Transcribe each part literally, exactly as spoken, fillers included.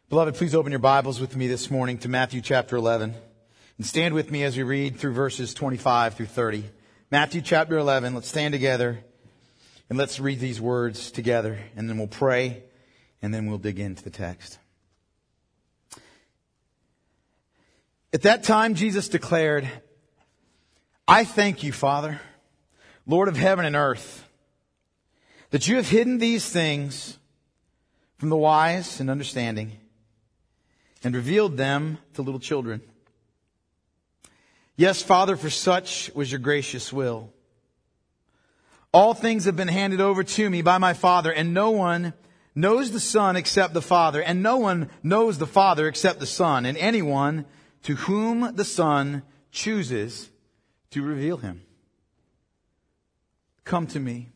Beloved, please open your Bibles with me this morning to Matthew chapter eleven. And stand with me as we read through verses twenty-five through thirty. Matthew chapter eleven, let's stand together and let's read these words together. And then we'll pray and then we'll dig into the text. At that time, Jesus declared, I thank you, Father, Lord of heaven and earth, that you have hidden these things from the wise and understanding and revealed them to little children. Yes, Father, for such was your gracious will. All things have been handed over to me by my Father, and no one knows the Son except the Father, and no one knows the Father except the Son, and anyone to whom the Son chooses to reveal him. Come to me,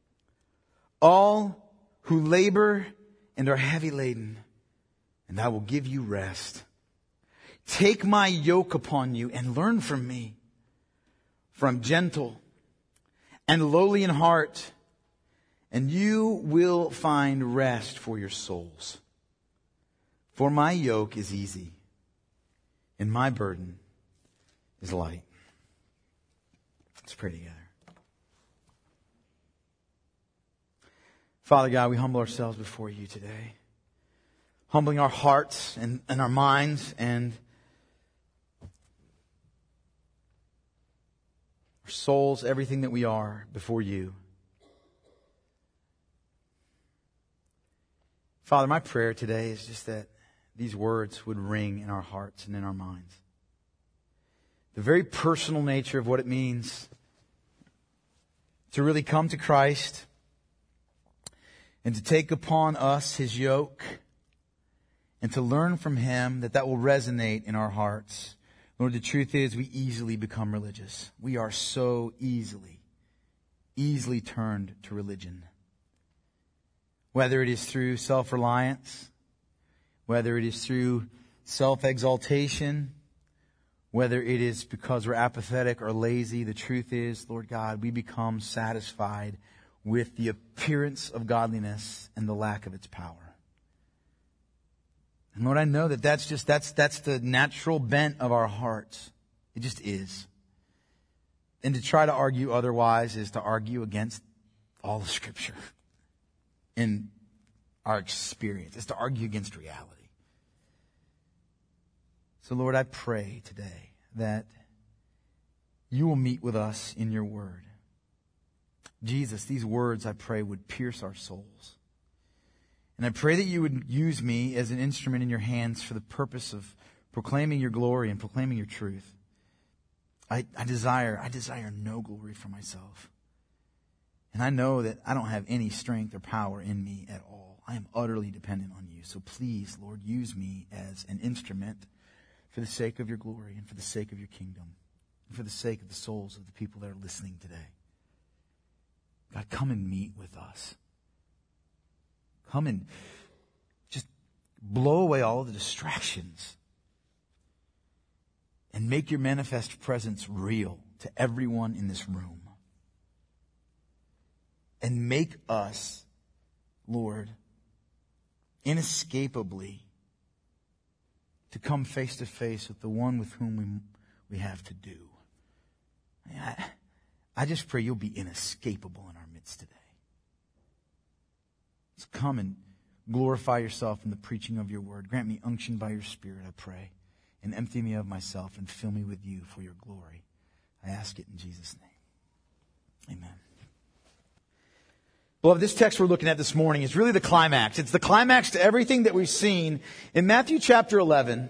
all who labor and are heavy laden, and I will give you rest. Take my yoke upon you and learn from me, for I'm gentle and lowly in heart, and you will find rest for your souls. For my yoke is easy, and my burden is light. Let's pray together. Father God, we humble ourselves before you today. Humbling our hearts and, and our minds and our souls, everything that we are before you. Father, my prayer today is just that these words would ring in our hearts and in our minds. The very personal nature of what it means to really come to Christ and to take upon us His yoke and to learn from Him, that that will resonate in our hearts. Lord, the truth is we easily become religious. We are so easily, easily turned to religion. Whether it is through self-reliance, whether it is through self-exaltation, whether it is because we're apathetic or lazy, the truth is, Lord God, we become satisfied with the appearance of godliness and the lack of its power. And Lord, I know that that's just, that's, that's the natural bent of our hearts. It just is. And to try to argue otherwise is to argue against all of Scripture in our experience. It's to argue against reality. So Lord, I pray today that you will meet with us in your word. Jesus, these words, I pray, would pierce our souls. And I pray that you would use me as an instrument in your hands for the purpose of proclaiming your glory and proclaiming your truth. I, I desire, I desire no glory for myself. And I know that I don't have any strength or power in me at all. I am utterly dependent on you. So please, Lord, use me as an instrument for the sake of your glory and for the sake of your kingdom and for the sake of the souls of the people that are listening today. God, come and meet with us. Come and just blow away all the distractions and make your manifest presence real to everyone in this room. And make us, Lord, inescapably to come face to face with the one with whom we, we have to do. I, I just pray you'll be inescapable in our midst today. So come and glorify yourself in the preaching of your word. Grant me unction by your Spirit, I pray. And empty me of myself and fill me with you for your glory. I ask it in Jesus' name. Amen. Beloved, this text we're looking at this morning is really the climax. It's the climax to everything that we've seen in Matthew chapter eleven.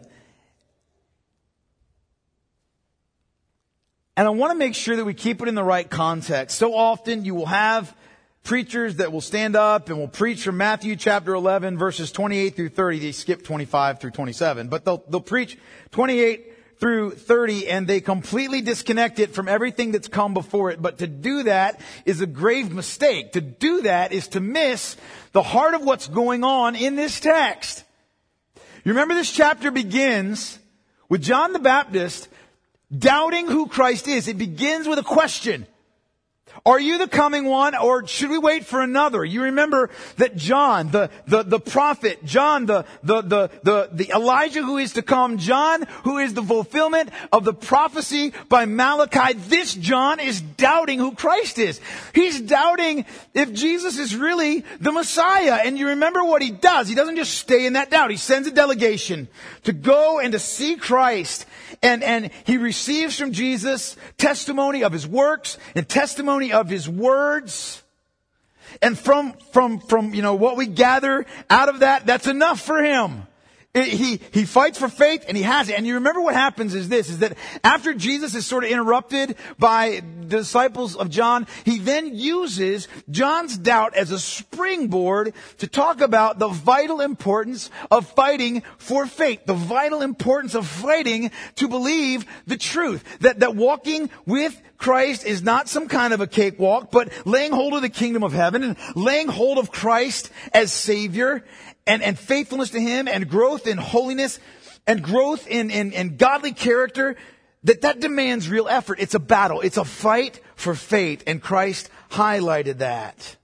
And I want to make sure that we keep it in the right context. So often you will have preachers that will stand up and will preach from Matthew chapter eleven, verses twenty-eight through thirty. They skip twenty-five through twenty-seven. But they'll, they'll preach twenty-eight through thirty and they completely disconnect it from everything that's come before it. But to do that is a grave mistake. To do that is to miss the heart of what's going on in this text. You remember this chapter begins with John the Baptist doubting who Christ is. It begins with a question. Are you the coming one, or should we wait for another? You remember that John, the, the, the prophet, John, the, the, the, the, the Elijah who is to come, John, who is the fulfillment of the prophecy by Malachi. This John is doubting who Christ is. He's doubting if Jesus is really the Messiah. And you remember what he does. He doesn't just stay in that doubt. He sends a delegation to go and to see Christ. And, and he receives from Jesus testimony of his works and testimony of his words. And from, from, from, you know, what we gather out of that, that's enough for him. It, he, he fights for faith and he has it. And you remember what happens is this, is that after Jesus is sort of interrupted by the disciples of John, he then uses John's doubt as a springboard to talk about the vital importance of fighting for faith, the vital importance of fighting to believe the truth, that, that walking with Christ is not some kind of a cakewalk, but laying hold of the kingdom of heaven and laying hold of Christ as Savior. And, and faithfulness to him and growth in holiness and growth in, in, in godly character, that that demands real effort. It's a battle. It's a fight for faith. And Christ highlighted that.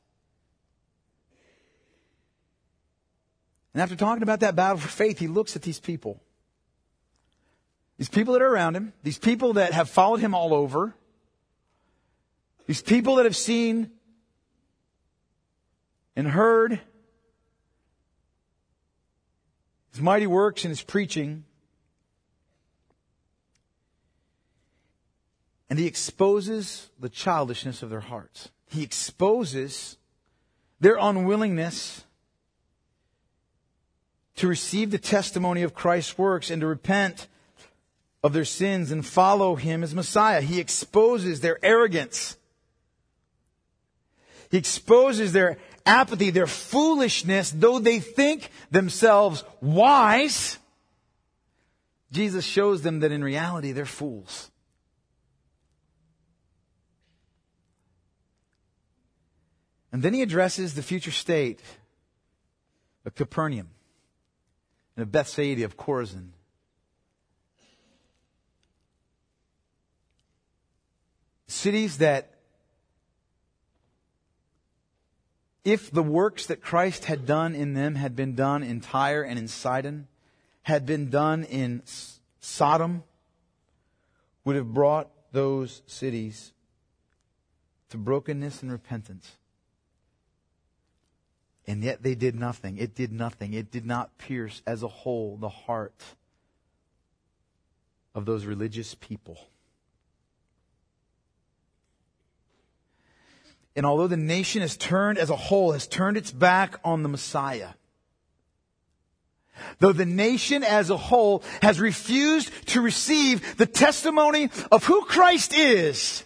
And after talking about that battle for faith, he looks at these people. These people that are around him. These people that have followed him all over. These people that have seen and heard his mighty works and his preaching. And he exposes the childishness of their hearts. He exposes their unwillingness to receive the testimony of Christ's works and to repent of their sins and follow him as Messiah. He exposes their arrogance. He exposes their apathy, their foolishness, though they think themselves wise. Jesus shows them that in reality they're fools. And then he addresses the future state of Capernaum and of Bethsaida, of Chorazin. Cities that, if the works that Christ had done in them had been done in Tyre and in Sidon, had been done in Sodom, would have brought those cities to brokenness and repentance. And yet they did nothing. It did nothing. It did not pierce as a whole the heart of those religious people. And although the nation has turned as a whole, has turned its back on the Messiah, though the nation as a whole has refused to receive the testimony of who Christ is,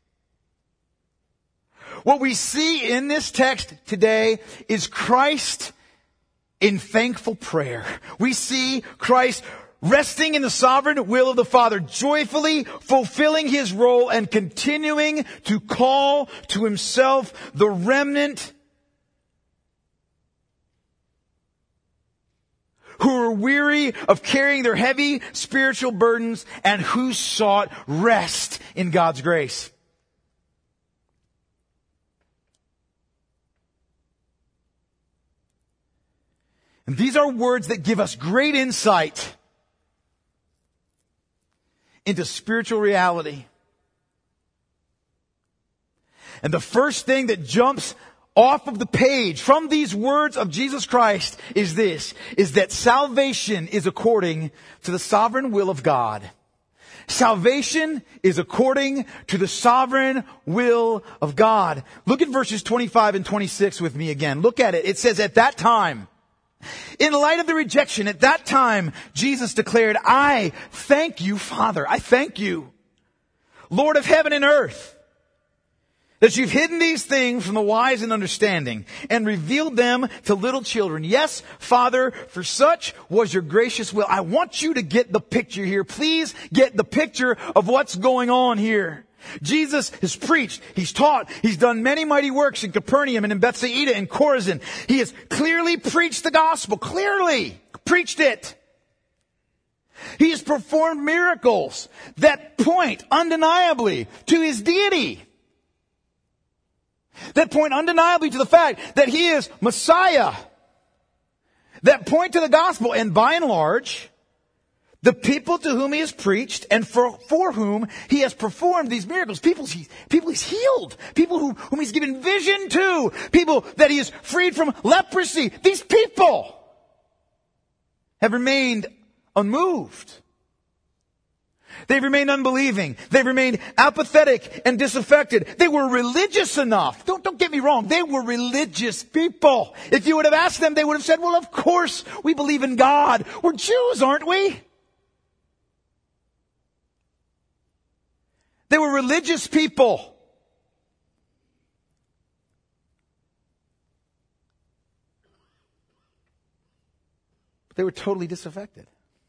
what we see in this text today is Christ in thankful prayer. We see Christ resting in the sovereign will of the Father, joyfully fulfilling his role and continuing to call to himself the remnant who are weary of carrying their heavy spiritual burdens and who sought rest in God's grace. And these are words that give us great insight into spiritual reality. And the first thing that jumps off of the page from these words of Jesus Christ is this, is that salvation is according to the sovereign will of God. Salvation is according to the sovereign will of God. Look at verses twenty-five and twenty-six with me again. Look at it. It says, at that time, in light of the rejection, at that time, Jesus declared, I thank you, Father. I thank you, Lord of heaven and earth, that you've hidden these things from the wise and understanding and revealed them to little children. Yes, Father, for such was your gracious will. I want you to get the picture here. Please get the picture of what's going on here. Jesus has preached, he's taught, he's done many mighty works in Capernaum and in Bethsaida and Chorazin. He has clearly preached the gospel, clearly preached it. He has performed miracles that point undeniably to his deity. that point undeniably to the fact that He is Messiah, that point to the gospel. And by and large, the people to whom He has preached and for, for whom He has performed these miracles, people, he, people He's healed, people who, whom He's given vision to, people that He has freed from leprosy, these people have remained unmoved. They've remained unbelieving. They've remained apathetic and disaffected. They were religious enough. Don't, don't get me wrong. They were religious people. If you would have asked them, they would have said, well, of course we believe in God. We're Jews, aren't we? They were religious people. But they were totally disaffected.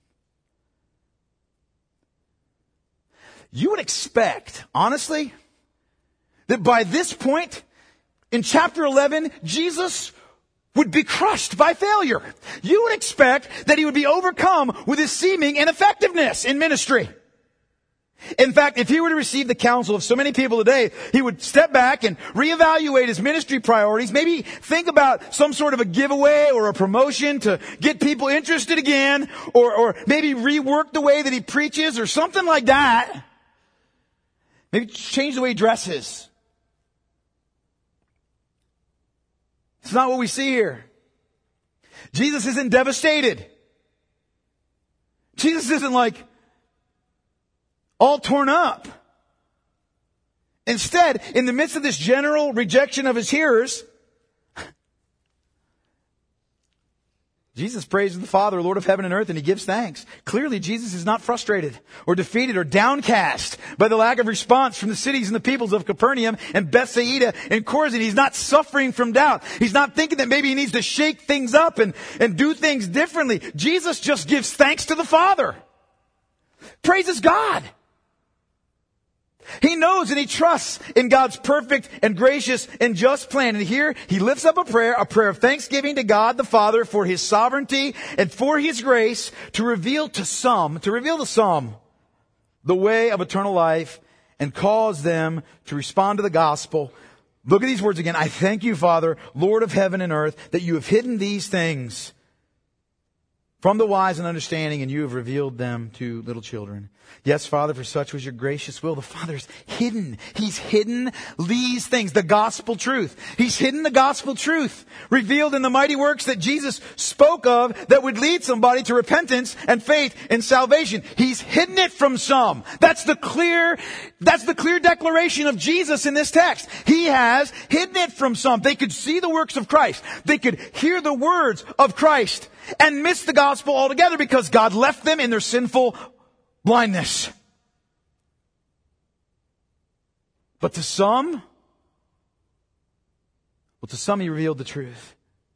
You would expect, honestly, that by this point in chapter eleven, Jesus would be crushed by failure. You would expect that He would be overcome with His seeming ineffectiveness in ministry. In fact, if He were to receive the counsel of so many people today, He would step back and reevaluate His ministry priorities, maybe think about some sort of a giveaway or a promotion to get people interested again, or, or maybe rework the way that He preaches or something like that. Maybe change the way He dresses. It's not what we see here. Jesus isn't devastated. Jesus isn't like all torn up. Instead, in the midst of this general rejection of His hearers, Jesus praises the Father, Lord of heaven and earth, and He gives thanks. Clearly, Jesus is not frustrated or defeated or downcast by the lack of response from the cities and the peoples of Capernaum and Bethsaida and Chorazin. He's not suffering from doubt. He's not thinking that maybe he needs to shake things up and, and do things differently. Jesus just gives thanks to the Father. Praises God. He knows and he trusts in God's perfect and gracious and just plan. And here he lifts up a prayer, a prayer of thanksgiving to God the Father for His sovereignty and for His grace to reveal to some, to reveal to some the way of eternal life and cause them to respond to the gospel. Look at these words again. I thank You, Father, Lord of heaven and earth, that You have hidden these things from the wise and understanding, and You have revealed them to little children. Yes, Father, for such was Your gracious will. The Father's hidden. He's hidden these things, the gospel truth. He's hidden the gospel truth revealed in the mighty works that Jesus spoke of that would lead somebody to repentance and faith and salvation. He's hidden it from some. That's the clear, that's the clear declaration of Jesus in this text. He has hidden it from some. They could see the works of Christ. They could hear the words of Christ and miss the gospel altogether because God left them in their sinful blindness. But to some, well, to some He revealed the truth.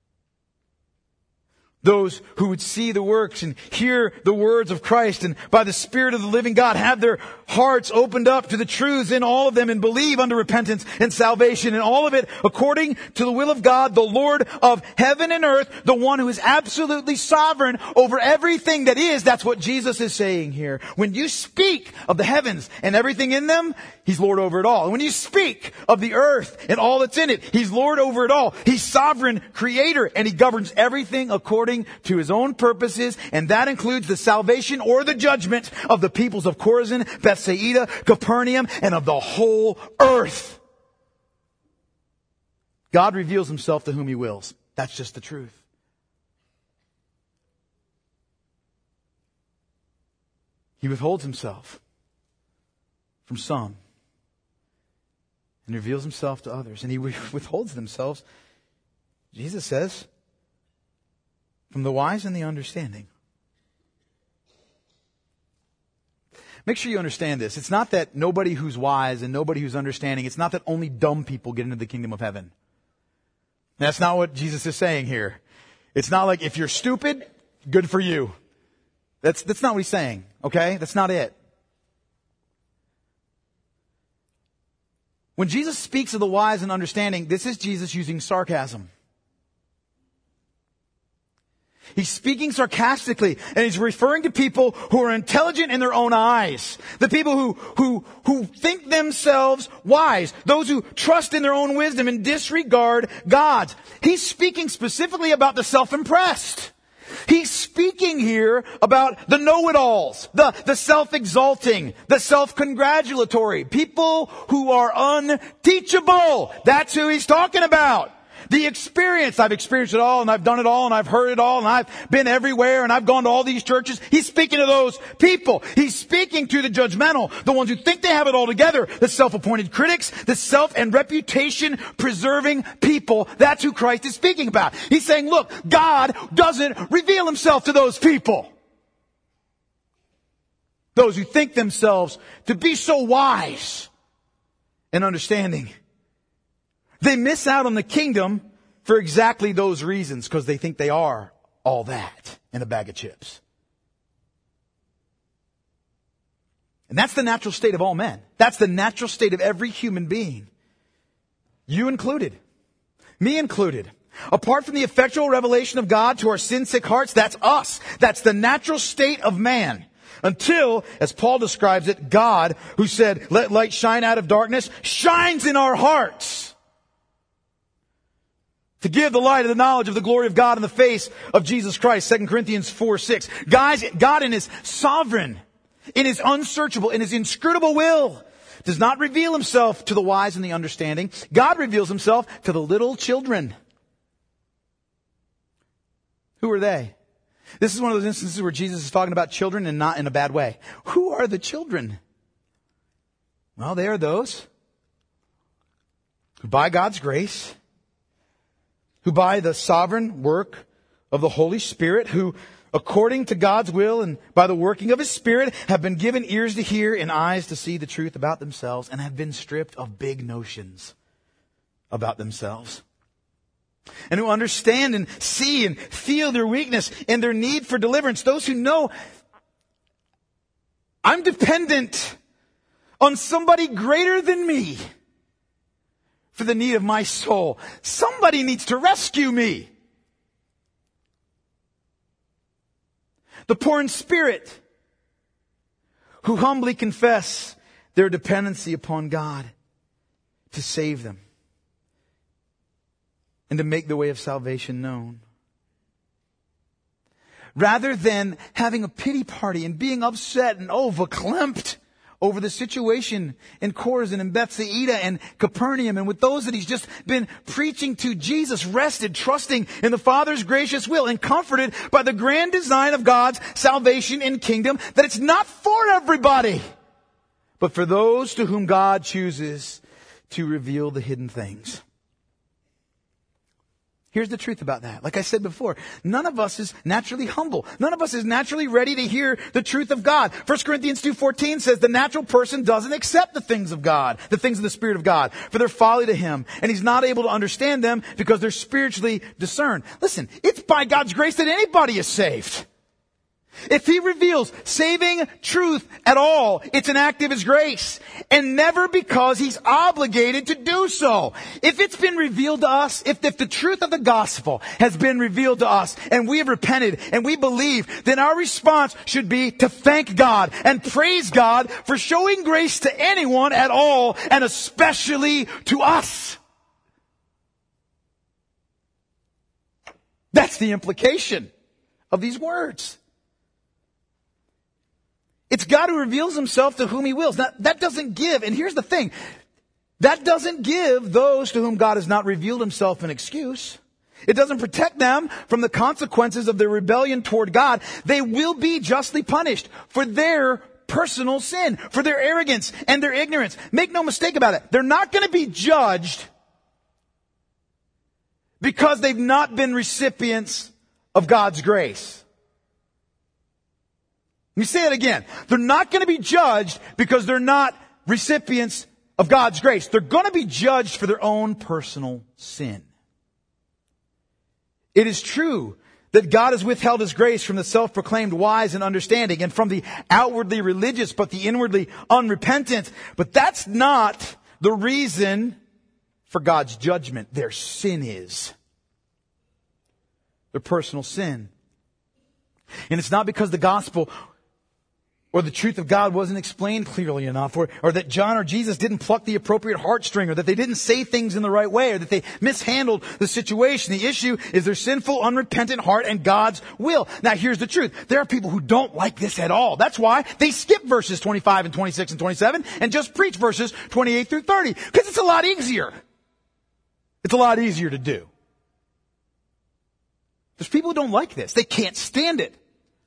Those who would see the works and hear the words of Christ and by the Spirit of the living God have their hearts opened up to the truths in all of them and believe unto repentance and salvation, and all of it according to the will of God, the Lord of heaven and earth, the one who is absolutely sovereign over everything that is. That's what Jesus is saying here. When you speak of the heavens and everything in them, He's Lord over it all. And when you speak of the earth and all that's in it, He's Lord over it all. He's sovereign creator, and He governs everything according to His own purposes, and that includes the salvation or the judgment of the peoples of Chorazin, Bethsaida, Capernaum, and of the whole earth. God reveals Himself to whom He wills. That's just the truth. He withholds Himself from some and reveals Himself to others. And He withholds themselves, Jesus says, from the wise and the understanding. Make sure you understand this. It's not that nobody who's wise and nobody who's understanding, it's not that only dumb people get into the kingdom of heaven. That's not what Jesus is saying here. It's not like if you're stupid, good for you. That's, that's not what He's saying, okay? That's not it. When Jesus speaks of the wise and understanding, this is Jesus using sarcasm. He's speaking sarcastically, and he's referring to people who are intelligent in their own eyes. The people who, who, who think themselves wise. Those who trust in their own wisdom and disregard God's. He's speaking specifically about the self-impressed. He's speaking here about the know-it-alls, the, the self-exalting, the self-congratulatory. People who are unteachable. That's who he's talking about. The experience, I've experienced it all, and I've done it all, and I've heard it all, and I've been everywhere, and I've gone to all these churches. He's speaking to those people. He's speaking to the judgmental, the ones who think they have it all together, the self-appointed critics, the self and reputation preserving people. That's who Christ is speaking about. He's saying, look, God doesn't reveal himself to those people. Those who think themselves to be so wise and understanding. They miss out on the kingdom for exactly those reasons, because they think they are all that in a bag of chips. And that's the natural state of all men. That's the natural state of every human being. You included. Me included. Apart from the effectual revelation of God to our sin-sick hearts, that's us. That's the natural state of man. Until, as Paul describes it, God, who said, let light shine out of darkness, shines in our hearts. To give the light of the knowledge of the glory of God in the face of Jesus Christ. Second Corinthians four six. Guys, God in His sovereign, in His unsearchable, in His inscrutable will, does not reveal Himself to the wise and the understanding. God reveals Himself to the little children. Who are they? This is one of those instances where Jesus is talking about children and not in a bad way. Who are the children? Well, they are those who by God's grace, who by the sovereign work of the Holy Spirit, who according to God's will and by the working of His Spirit have been given ears to hear and eyes to see the truth about themselves, and have been stripped of big notions about themselves. And who understand and see and feel their weakness and their need for deliverance. Those who know, I'm dependent on somebody greater than me for the need of my soul. Somebody needs to rescue me. The poor in spirit, who humbly confess their dependency upon God to save them and to make the way of salvation known. Rather than having a pity party and being upset and oh, verklempt over the situation in Chorazin and Bethsaida and Capernaum, and with those that He's just been preaching to, Jesus rested, trusting in the Father's gracious will and comforted by the grand design of God's salvation and kingdom, that it's not for everybody, but for those to whom God chooses to reveal the hidden things. Here's the truth about that. Like I said before, none of us is naturally humble. None of us is naturally ready to hear the truth of God. First Corinthians two fourteen says the natural person doesn't accept the things of God, the things of the Spirit of God, for they're folly to him, and he's not able to understand them because they're spiritually discerned. Listen, it's by God's grace that anybody is saved. If He reveals saving truth at all, it's an act of His grace, and never because He's obligated to do so. If it's been revealed to us, if, if the truth of the gospel has been revealed to us, and we have repented, and we believe, then our response should be to thank God and praise God for showing grace to anyone at all, and especially to us. That's the implication of these words. It's God who reveals Himself to whom He wills. Now, that doesn't give, and here's the thing, that doesn't give those to whom God has not revealed Himself an excuse. It doesn't protect them from the consequences of their rebellion toward God. They will be justly punished for their personal sin, for their arrogance and their ignorance. Make no mistake about it. They're not going to be judged because they've not been recipients of God's grace. Let me say it again. They're not going to be judged because they're not recipients of God's grace. They're going to be judged for their own personal sin. It is true that God has withheld His grace from the self-proclaimed wise and understanding, and from the outwardly religious but the inwardly unrepentant. But that's not the reason for God's judgment. Their sin is. Their personal sin. And it's not because the gospel or the truth of God wasn't explained clearly enough, or, or that John or Jesus didn't pluck the appropriate heartstring, or that they didn't say things in the right way, or that they mishandled the situation. The issue is their sinful, unrepentant heart and God's will. Now here's the truth. There are people who don't like this at all. That's why they skip verses twenty-five and twenty-six and twenty-seven and just preach verses twenty-eight through thirty. Because it's a lot easier. It's a lot easier to do. There's people who don't like this. They can't stand it.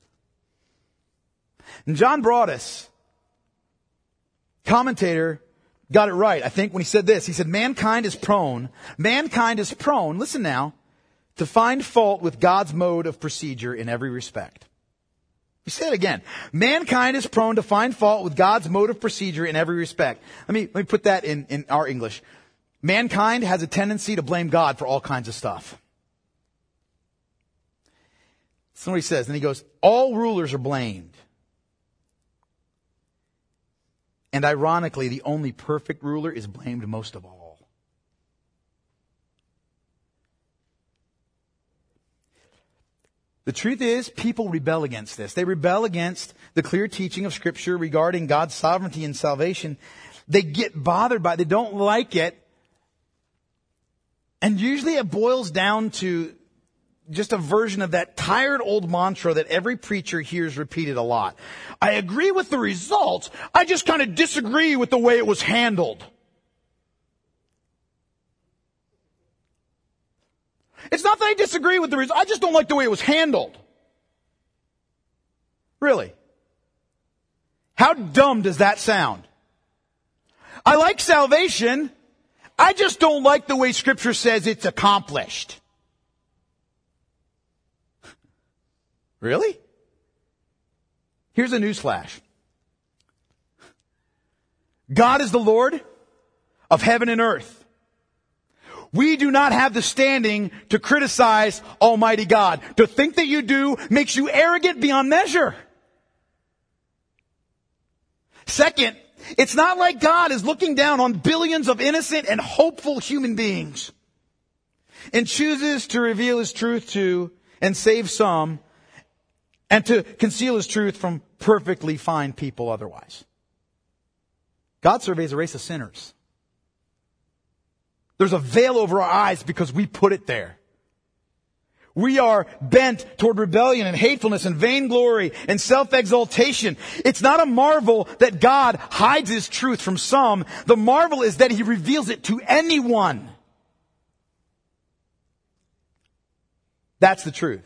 And John Broadus, commentator, got it right, I think, when he said this. He said, mankind is prone, mankind is prone, listen now, to find fault with God's mode of procedure in every respect. He said it again. Mankind is prone to find fault with God's mode of procedure in every respect. Let me, let me put that in, in our English. Mankind has a tendency to blame God for all kinds of stuff. That's what he says. Then he goes, all rulers are blamed. And ironically, the only perfect ruler is blamed most of all. The truth is, people rebel against this. They rebel against the clear teaching of Scripture regarding God's sovereignty and salvation. They get bothered by it. They don't like it. And usually it boils down to just a version of that tired old mantra that every preacher hears repeated a lot. I agree with the results. I just kind of disagree with the way it was handled. It's not that I disagree with the results. I just don't like the way it was handled. Really? How dumb does that sound? I like salvation. I just don't like the way Scripture says it's accomplished. Really? Here's a newsflash. God is the Lord of heaven and earth. We do not have the standing to criticize Almighty God. To think that you do makes you arrogant beyond measure. Second, it's not like God is looking down on billions of innocent and hopeful human beings and chooses to reveal His truth to and save some, and to conceal His truth from perfectly fine people otherwise. God surveys a race of sinners. There's a veil over our eyes because we put it there. We are bent toward rebellion and hatefulness and vainglory and self-exaltation. It's not a marvel that God hides His truth from some. The marvel is that He reveals it to anyone. That's the truth.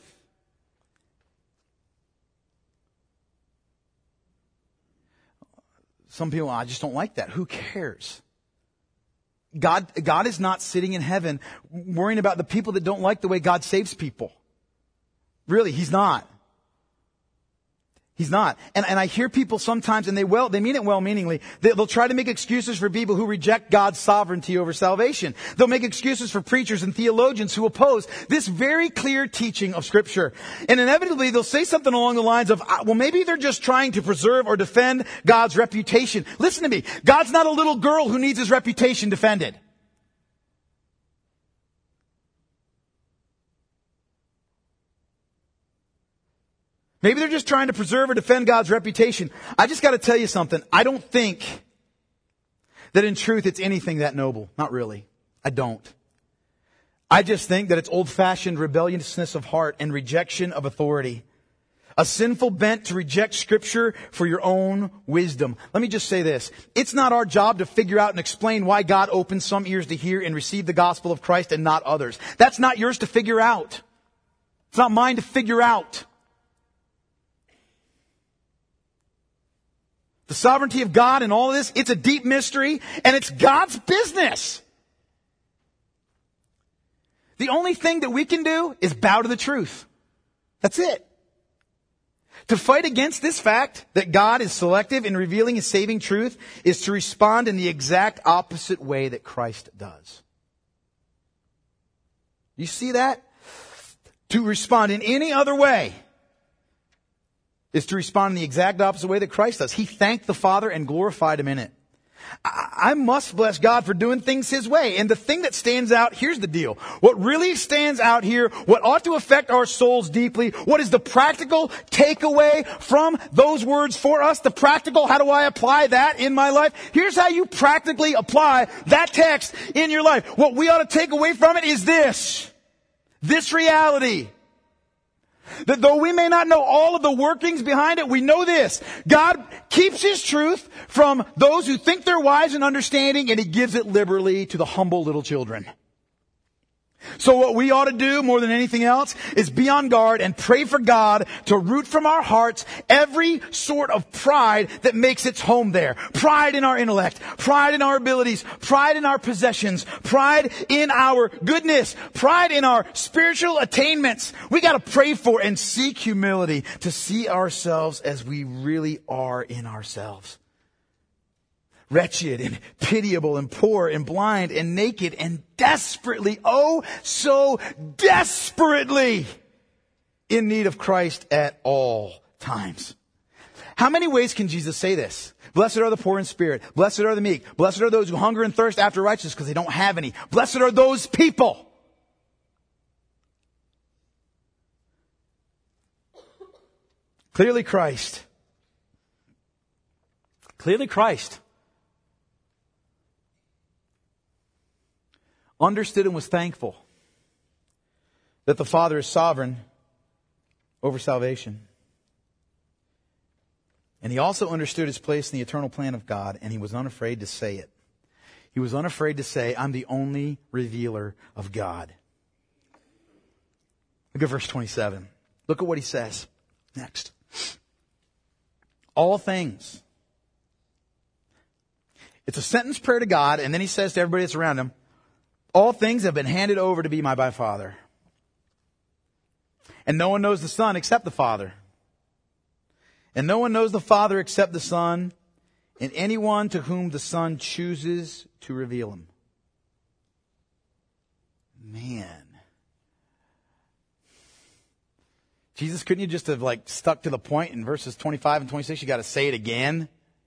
Some people, I just don't like that. Who cares? God, God is not sitting in heaven worrying about the people that don't like the way God saves people. Really, He's not. He's not. And, and I hear people sometimes, and they well, they mean it well-meaningly, they, they'll try to make excuses for people who reject God's sovereignty over salvation. They'll make excuses for preachers and theologians who oppose this very clear teaching of Scripture. And inevitably, they'll say something along the lines of, well, maybe they're just trying to preserve or defend God's reputation. Listen to me. God's not a little girl who needs His reputation defended. Maybe they're just trying to preserve or defend God's reputation. I just got to tell you something. I don't think that in truth it's anything that noble. Not really. I don't. I just think that it's old-fashioned rebelliousness of heart and rejection of authority. A sinful bent to reject Scripture for your own wisdom. Let me just say this. It's not our job to figure out and explain why God opens some ears to hear and receive the gospel of Christ and not others. That's not yours to figure out. It's not mine to figure out. The sovereignty of God and all of this, it's a deep mystery, and it's God's business. The only thing that we can do is bow to the truth. That's it. To fight against this fact that God is selective in revealing His saving truth is to respond in the exact opposite way that Christ does. You see that? To respond in any other way is to respond in the exact opposite way that Christ does. He thanked the Father and glorified Him in it. I must bless God for doing things His way. And the thing that stands out, here's the deal. What really stands out here, what ought to affect our souls deeply, what is the practical takeaway from those words for us? The practical, how do I apply that in my life? Here's how you practically apply that text in your life. What we ought to take away from it is this. This reality. That though we may not know all of the workings behind it, we know this. God keeps His truth from those who think they're wise and understanding, and He gives it liberally to the humble little children. So what we ought to do more than anything else is be on guard and pray for God to root from our hearts every sort of pride that makes its home there. Pride in our intellect, pride in our abilities, pride in our possessions, pride in our goodness, pride in our spiritual attainments. We got to pray for and seek humility to see ourselves as we really are in ourselves. Wretched and pitiable and poor and blind and naked and desperately, oh so desperately in need of Christ at all times. How many ways can Jesus say this? Blessed are the poor in spirit. Blessed are the meek. Blessed are those who hunger and thirst after righteousness because they don't have any. Blessed are those people. Clearly Christ. Clearly Christ. Understood and was thankful that the Father is sovereign over salvation. And He also understood His place in the eternal plan of God, and He was unafraid to say it. He was unafraid to say, I'm the only revealer of God. Look at verse twenty-seven. Look at what He says next. All things. It's a sentence prayer to God, and then He says to everybody that's around Him, all things have been handed over to me by my Father. And no one knows the Son except the Father. And no one knows the Father except the Son, and anyone to whom the Son chooses to reveal Him. Man. Jesus, couldn't you just have like stuck to the point in verses twenty-five and twenty-six? You got to say it again.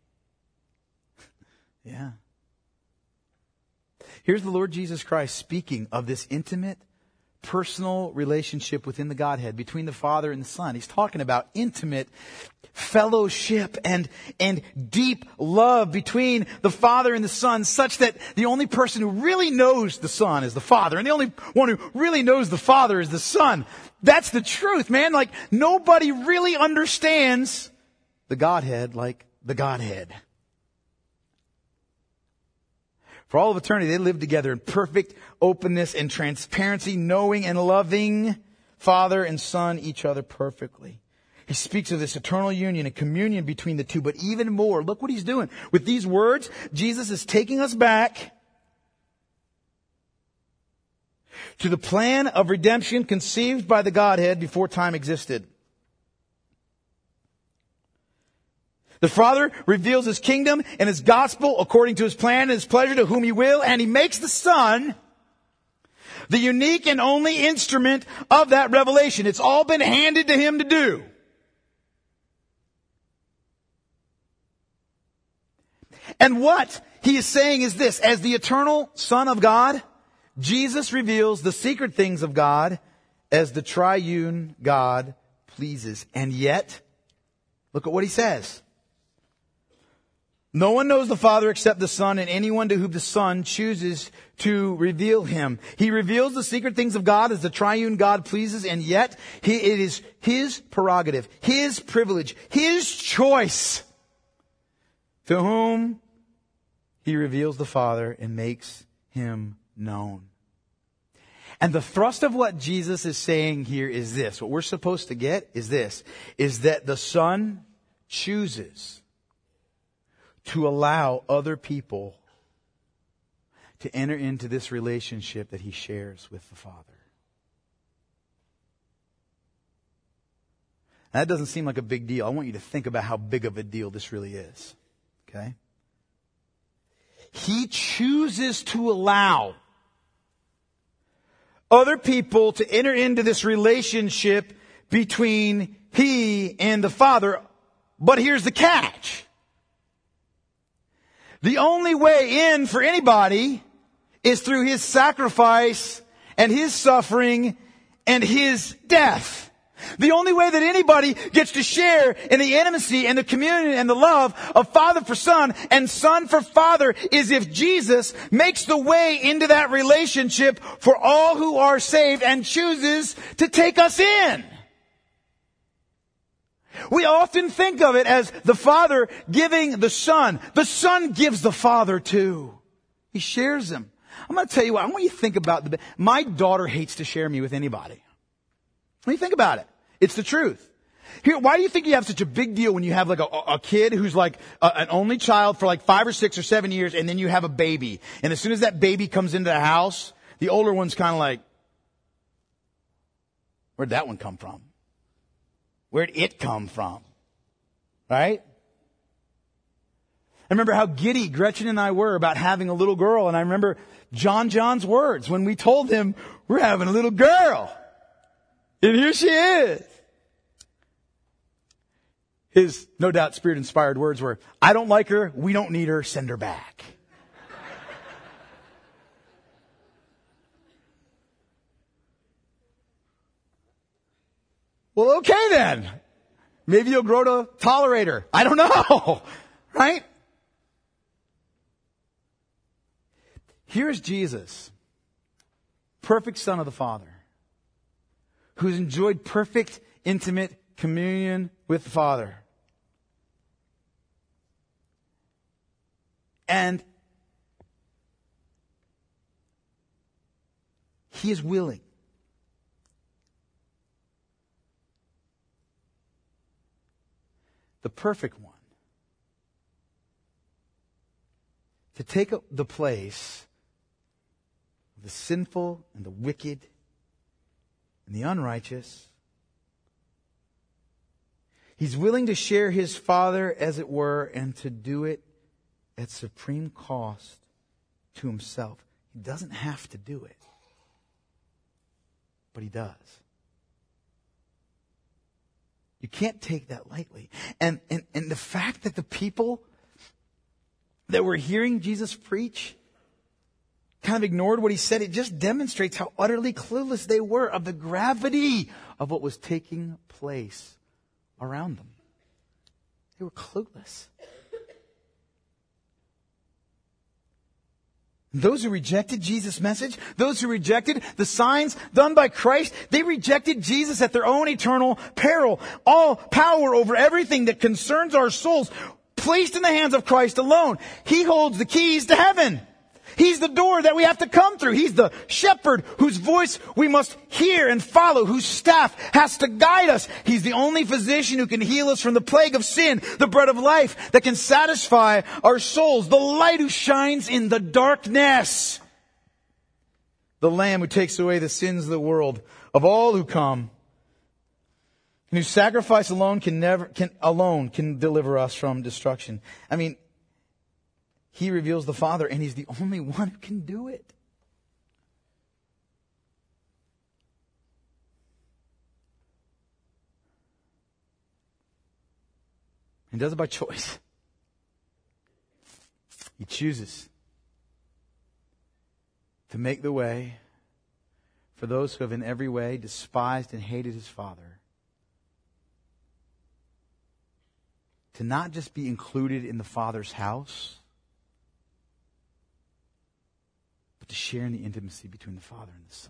Yeah. Here's the Lord Jesus Christ speaking of this intimate, personal relationship within the Godhead, between the Father and the Son. He's talking about intimate fellowship and, and deep love between the Father and the Son, such that the only person who really knows the Son is the Father, and the only one who really knows the Father is the Son. That's the truth, man. Like, nobody really understands the Godhead like the Godhead. For all of eternity, they lived together in perfect openness and transparency, knowing and loving Father and Son each other perfectly. He speaks of this eternal union and communion between the two, but even more, look what He's doing. With these words, Jesus is taking us back to the plan of redemption conceived by the Godhead before time existed. The Father reveals His kingdom and His gospel according to His plan and His pleasure to whom He will, and He makes the Son the unique and only instrument of that revelation. It's all been handed to Him to do. And what He is saying is this: as the eternal Son of God, Jesus reveals the secret things of God as the triune God pleases. And yet, look at what He says. No one knows the Father except the Son, and anyone to whom the Son chooses to reveal Him. He reveals the secret things of God as the triune God pleases, and yet he, it is His prerogative, His privilege, His choice to whom He reveals the Father and makes Him known. And the thrust of what Jesus is saying here is this. What we're supposed to get is this, is that the Son chooses to allow other people to enter into this relationship that He shares with the Father. Now, that doesn't seem like a big deal. I want you to think about how big of a deal this really is. Okay? He chooses to allow other people to enter into this relationship between He and the Father. But here's the catch. The only way in for anybody is through His sacrifice and His suffering and His death. The only way that anybody gets to share in the intimacy and the communion and the love of Father for Son and Son for Father is if Jesus makes the way into that relationship for all who are saved and chooses to take us in. We often think of it as the Father giving the Son. The Son gives the Father too. He shares Him. I'm going to tell you what, I want you to think about the, my daughter hates to share me with anybody. When you think about it, it's the truth. Here, why do you think you have such a big deal when you have like a, a kid who's like a, an only child for like five or six or seven years and then you have a baby. And as soon as that baby comes into the house, the older one's kind of like, where'd that one come from? Where'd it come from? Right? I remember how giddy Gretchen and I were about having a little girl. And I remember John John's words when we told him we're having a little girl. And here she is. His, no doubt, Spirit-inspired words were, I don't like her, we don't need her, send her back. Well, okay then. Maybe you'll grow to tolerate her. I don't know. Right? Here's Jesus, perfect Son of the Father, who's enjoyed perfect, intimate communion with the Father. And He is willing the perfect one to take the place of the sinful and the wicked and the unrighteous. He's willing to share His Father, as it were, and to do it at supreme cost to Himself. He doesn't have to do it, but He does. You can't take that lightly. And, and, and the fact that the people that were hearing Jesus preach kind of ignored what He said, it just demonstrates how utterly clueless they were of the gravity of what was taking place around them. They were clueless. Those who rejected Jesus' message, those who rejected the signs done by Christ, they rejected Jesus at their own eternal peril. All power over everything that concerns our souls placed in the hands of Christ alone. He holds the keys to heaven. He's the door that we have to come through. He's the shepherd whose voice we must hear and follow, whose staff has to guide us. He's the only physician who can heal us from the plague of sin, the bread of life that can satisfy our souls, the light who shines in the darkness, the Lamb who takes away the sins of the world, of all who come, and whose sacrifice alone can never, can, alone can deliver us from destruction. I mean, He reveals the Father, and He's the only one who can do it. He does it by choice. He chooses to make the way for those who have in every way despised and hated His Father, to not just be included in the Father's house, to share in the intimacy between the Father and the Son.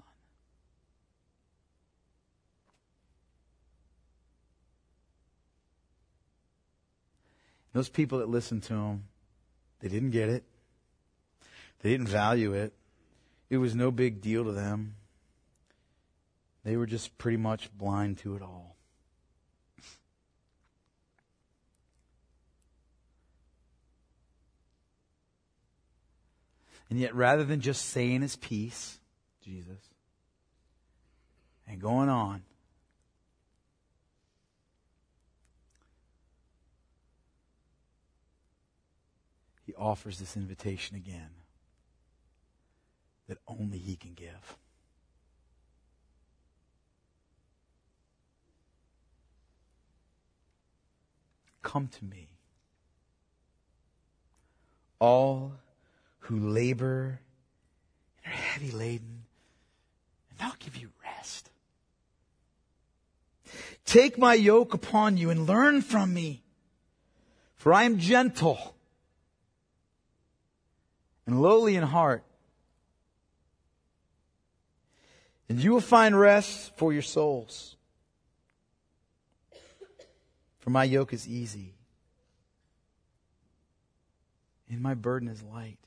Those people that listened to Him, they didn't get it. They didn't value it. It was no big deal to them. They were just pretty much blind to it all. And yet, rather than just saying His piece, Jesus, and going on, He offers this invitation again that only He can give. Come to me, all who labor and are heavy laden, and I'll give you rest. Take my yoke upon you and learn from me, for I am gentle and lowly in heart, and you will find rest for your souls. For my yoke is easy, and my burden is light.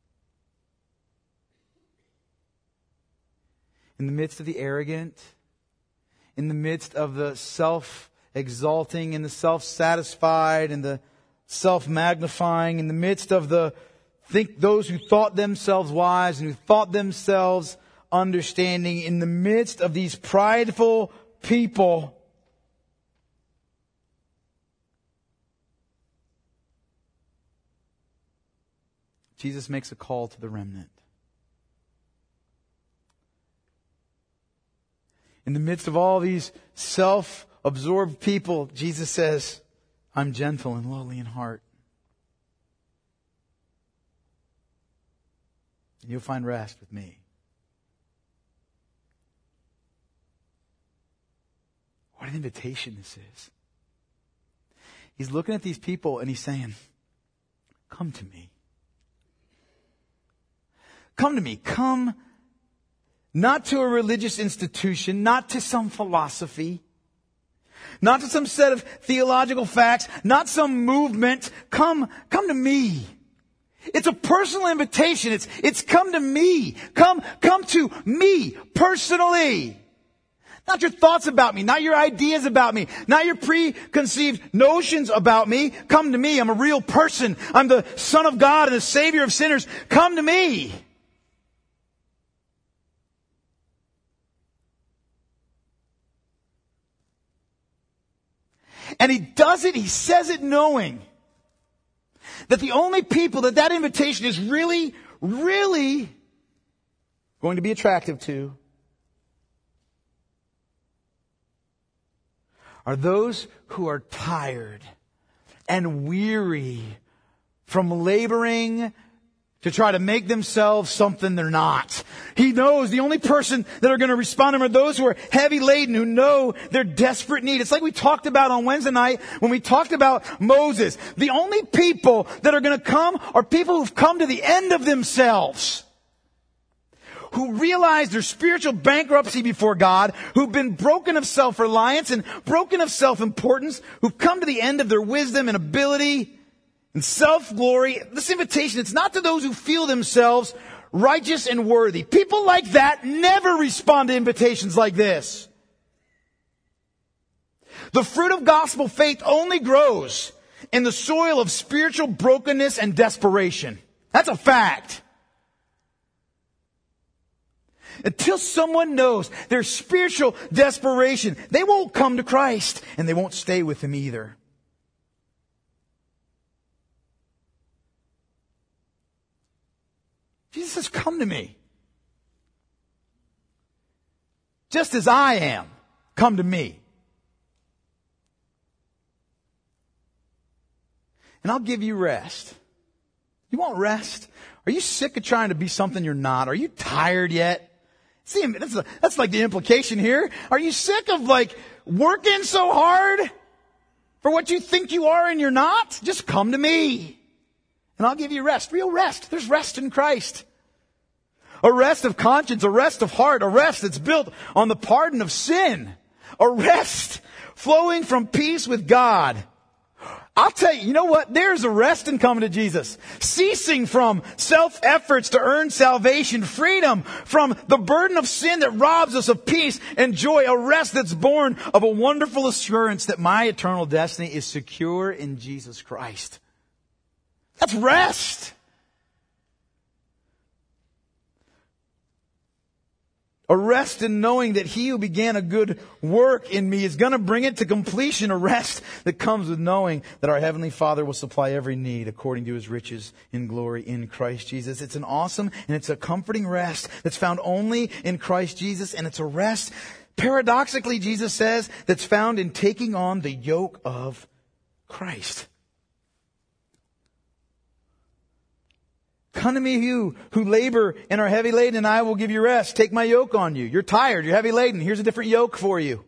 In the midst of the arrogant, in the midst of the self-exalting and the self-satisfied and the self-magnifying, in the midst of the think those who thought themselves wise and who thought themselves understanding, in the midst of these prideful people, Jesus makes a call to the remnant. In the midst of all these self-absorbed people, Jesus says, I'm gentle and lowly in heart. And you'll find rest with me. What an invitation this is. He's looking at these people and he's saying, come to me. Come to me. Come not to a religious institution, not to some philosophy, not to some set of theological facts, not some movement. Come, come to me. It's a personal invitation. It's, it's come to me. Come, come to me personally. Not your thoughts about me, not your ideas about me, not your preconceived notions about me. Come to me. I'm a real person. I'm the Son of God and the Savior of sinners. Come to me. And he does it, he says it knowing that the only people that that invitation is really, really going to be attractive to are those who are tired and weary from laboring to try to make themselves something they're not. He knows the only person that are going to respond to him are those who are heavy laden, who know their desperate need. It's like we talked about on Wednesday night when we talked about Moses. The only people that are going to come are people who've come to the end of themselves, who realize their spiritual bankruptcy before God, who've been broken of self-reliance and broken of self-importance, who've come to the end of their wisdom and ability and self-glory. This invitation, it's not to those who feel themselves righteous and worthy. People like that never respond to invitations like this. The fruit of gospel faith only grows in the soil of spiritual brokenness and desperation. That's a fact. Until someone knows their spiritual desperation, they won't come to Christ and they won't stay with Him either. Jesus says, come to me. Just as I am, come to me. And I'll give you rest. You want rest? Are you sick of trying to be something you're not? Are you tired yet? See, that's, a, that's like the implication here. Are you sick of like working so hard for what you think you are and you're not? Just come to me. And I'll give you rest. Real rest. There's rest in Christ. A rest of conscience, a rest of heart, a rest that's built on the pardon of sin. A rest flowing from peace with God. I'll tell you, you know what? There's a rest in coming to Jesus. Ceasing from self-efforts to earn salvation. Freedom from the burden of sin that robs us of peace and joy. A rest that's born of a wonderful assurance that my eternal destiny is secure in Jesus Christ. That's rest. A rest in knowing that He who began a good work in me is going to bring it to completion. A rest that comes with knowing that our Heavenly Father will supply every need according to His riches in glory in Christ Jesus. It's an awesome and it's a comforting rest that's found only in Christ Jesus. And it's a rest, paradoxically, Jesus says, that's found in taking on the yoke of Christ. come to me you who labor and are heavy laden, and I will give you rest. Take my yoke on you. You're tired. You're heavy laden. Here's a different yoke for you.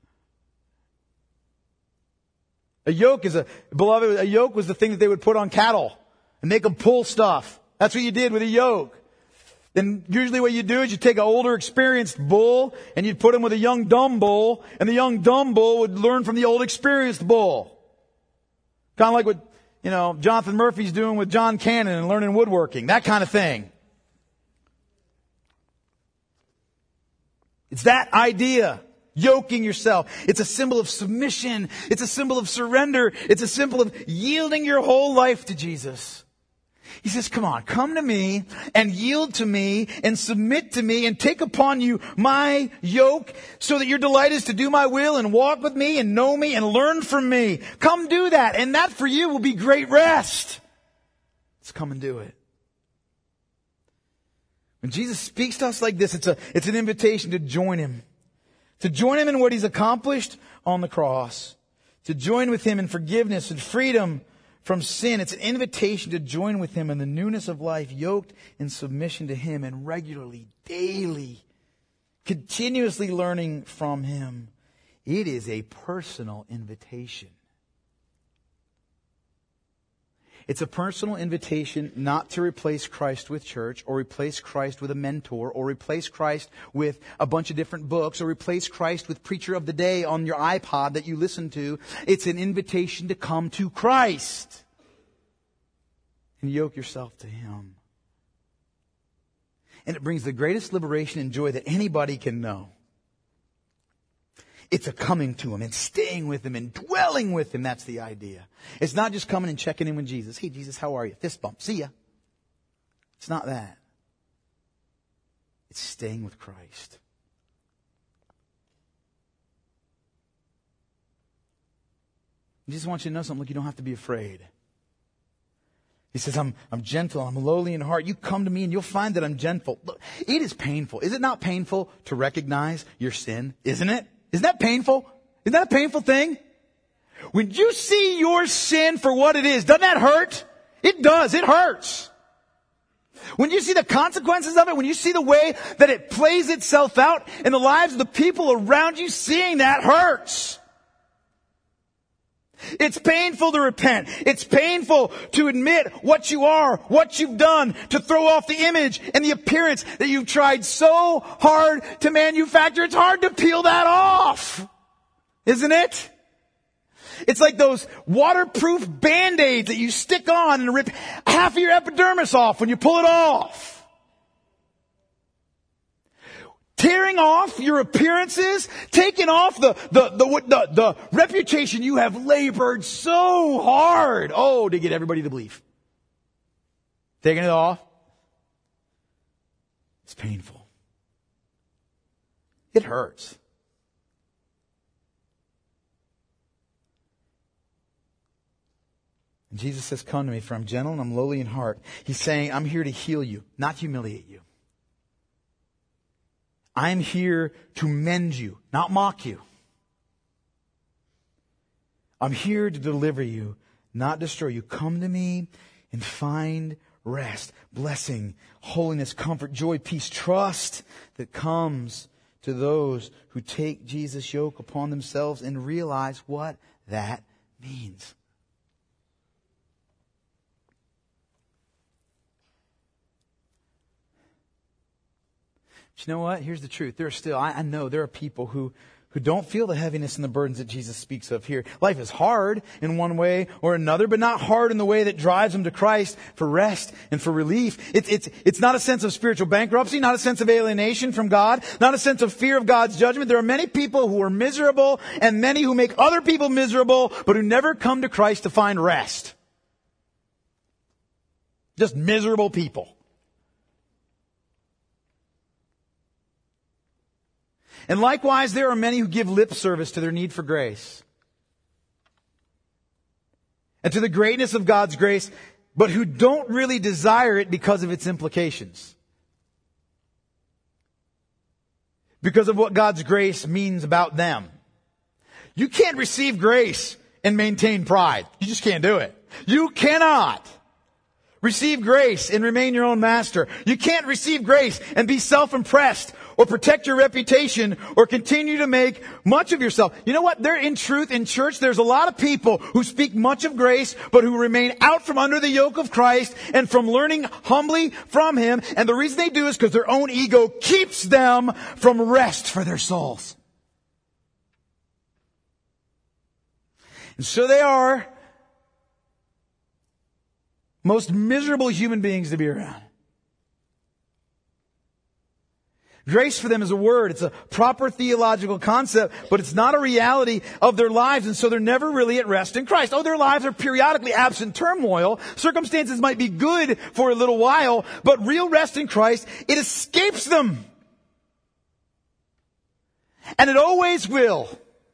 A yoke is a, beloved, a yoke was the thing that they would put on cattle and make them pull stuff. That's what you did with a yoke. Then usually what you do is you take an older experienced bull and you'd put him with a young dumb bull, and the young dumb bull would learn from the old experienced bull. Kind of like what, you know, Jonathan Murphy's doing with John Cannon and learning woodworking. That kind of thing. It's that idea. Yoking yourself. It's a symbol of submission. It's a symbol of surrender. It's a symbol of yielding your whole life to Jesus. He says, come on, come to me and yield to me and submit to me and take upon you my yoke so that your delight is to do my will and walk with me and know me and learn from me. Come do that. And that for you will be great rest. Let's come and do it. When Jesus speaks to us like this, it's a, it's an invitation to join Him. To join Him in what He's accomplished on the cross. To join with Him in forgiveness and freedom from sin. It's an invitation to join with Him in the newness of life, yoked in submission to Him and regularly, daily, continuously learning from Him. It is a personal invitation. It's a personal invitation not to replace Christ with church, or replace Christ with a mentor, or replace Christ with a bunch of different books, or replace Christ with Preacher of the Day on your iPod that you listen to. It's an invitation to come to Christ and yoke yourself to Him. And it brings the greatest liberation and joy that anybody can know. It's a coming to Him and staying with Him and dwelling with Him. That's the idea. It's not just coming and checking in with Jesus. Hey, Jesus, how are you? Fist bump. See ya. It's not that. It's staying with Christ. Jesus wants you to know something. Look, you don't have to be afraid. He says, I'm, I'm gentle, I'm lowly in heart. You come to me and you'll find that I'm gentle. Look, it is painful. Is it not painful to recognize your sin? Isn't it? Isn't that painful? Isn't that a painful thing? When you see your sin for what it is, doesn't that hurt? It does. It hurts. When you see the consequences of it, when you see the way that it plays itself out in the lives of the people around you, seeing that hurts. It's painful to repent. It's painful to admit what you are, what you've done, to throw off the image and the appearance that you've tried so hard to manufacture. It's hard to peel that off, isn't it? It's like those waterproof Band-Aids that you stick on and rip half of your epidermis off when you pull it off. Tearing off your appearances, taking off the, the, the, the, the reputation you have labored so hard, oh, to get everybody to believe. Taking it off. It's painful. It hurts. And Jesus says, come to me, for I'm gentle and I'm lowly in heart. He's saying, I'm here to heal you, not humiliate you. I'm here to mend you, not mock you. I'm here to deliver you, not destroy you. Come to me and find rest, blessing, holiness, comfort, joy, peace, trust that comes to those who take Jesus' yoke upon themselves and realize what that means. But you know what? Here's the truth. There are still, I, I know there are people who, who don't feel the heaviness and the burdens that Jesus speaks of here. Life is hard in one way or another, but not hard in the way that drives them to Christ for rest and for relief. It's, it's, it's not a sense of spiritual bankruptcy, not a sense of alienation from God, not a sense of fear of God's judgment. There are many people who are miserable and many who make other people miserable, but who never come to Christ to find rest. Just miserable people. And likewise, there are many who give lip service to their need for grace and to the greatness of God's grace, but who don't really desire it because of its implications. Because of what God's grace means about them. You can't receive grace and maintain pride. You just can't do it. You cannot. receive grace and remain your own master. You can't receive grace and be self-impressed or protect your reputation or continue to make much of yourself. You know what? There, in truth, in church, there's a lot of people who speak much of grace, but who remain out from under the yoke of Christ and from learning humbly from Him. And the reason they do is because their own ego keeps them from rest for their souls. And so they are most miserable human beings to be around. Grace for them is a word. It's a proper theological concept, but it's not a reality of their lives, and so they're never really at rest in Christ. Oh, their lives are periodically absent turmoil. Circumstances might be good for a little while, but real rest in Christ, it escapes them. And it always will.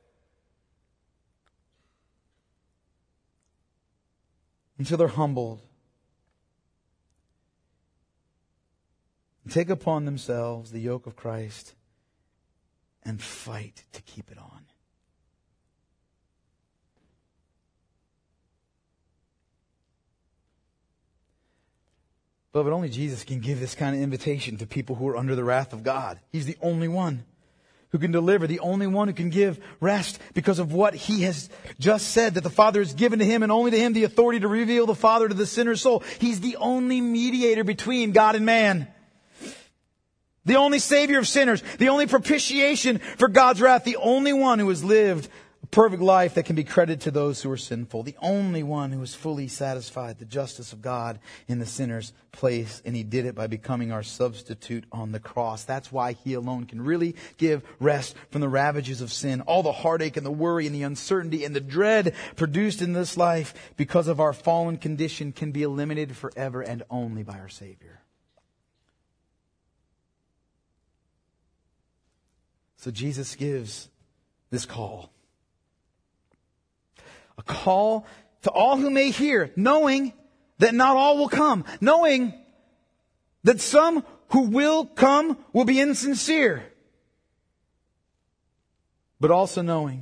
Until they're humbled. Take upon themselves the yoke of Christ and fight to keep it on. Beloved, only Jesus can give this kind of invitation to people who are under the wrath of God. He's the only one who can deliver, the only one who can give rest because of what He has just said, that the Father has given to Him and only to Him the authority to reveal the Father to the sinner's soul. He's the only mediator between God and man. The only Savior of sinners. The only propitiation for God's wrath. The only one who has lived a perfect life that can be credited to those who are sinful. The only one who has fully satisfied the justice of God in the sinner's place. And He did it by becoming our substitute on the cross. That's why He alone can really give rest from the ravages of sin. All the heartache and the worry and the uncertainty and the dread produced in this life because of our fallen condition can be eliminated forever and only by our Savior. So Jesus gives this call. A call to all who may hear, knowing that not all will come. Knowing that some who will come will be insincere. But also knowing